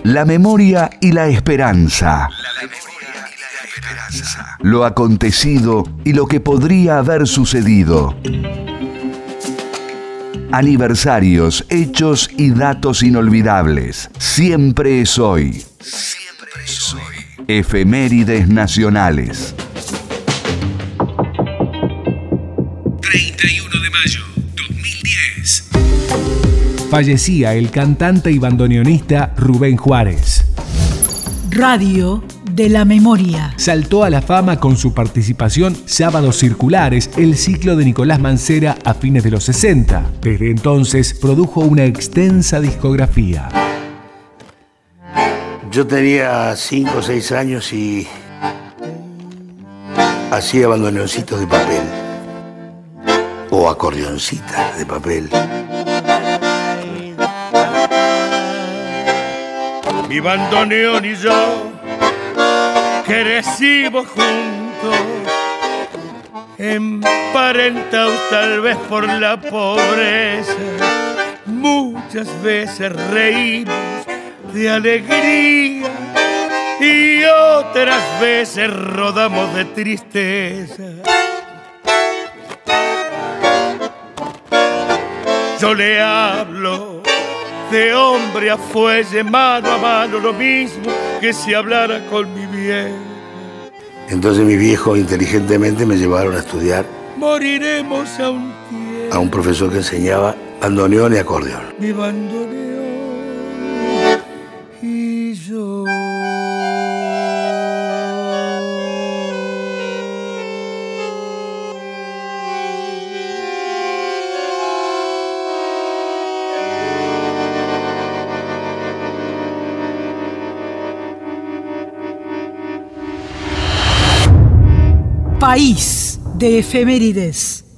La memoria y la esperanza. Lo acontecido y lo que podría haber sucedido. Aniversarios, hechos y datos inolvidables. Siempre es hoy. Siempre es hoy. Efemérides nacionales. 31 de mayo, 2010. Fallecía el cantante y bandoneonista Rubén Juárez. Radio de la memoria. Saltó a la fama con su participación Sábados Circulares, el ciclo de Nicolás Mancera a fines de los 60. Desde entonces produjo una extensa discografía. Yo tenía 5 o 6 años y hacía bandoneoncitos de papel o acordeoncitas de papel. Mi bandoneón y yo crecimos juntos, emparentados tal vez por la pobreza. Muchas veces reímos de alegría y otras veces rodamos de tristeza. Yo le hablo de hombre a fuelle, mano a mano, lo mismo que si hablara con mi viejo. Entonces mi viejo inteligentemente me llevaron a estudiar Moriremos a un tiempo. a un profesor que enseñaba bandoneón y acordeón. Mi bandoneón y yo. País de efemérides.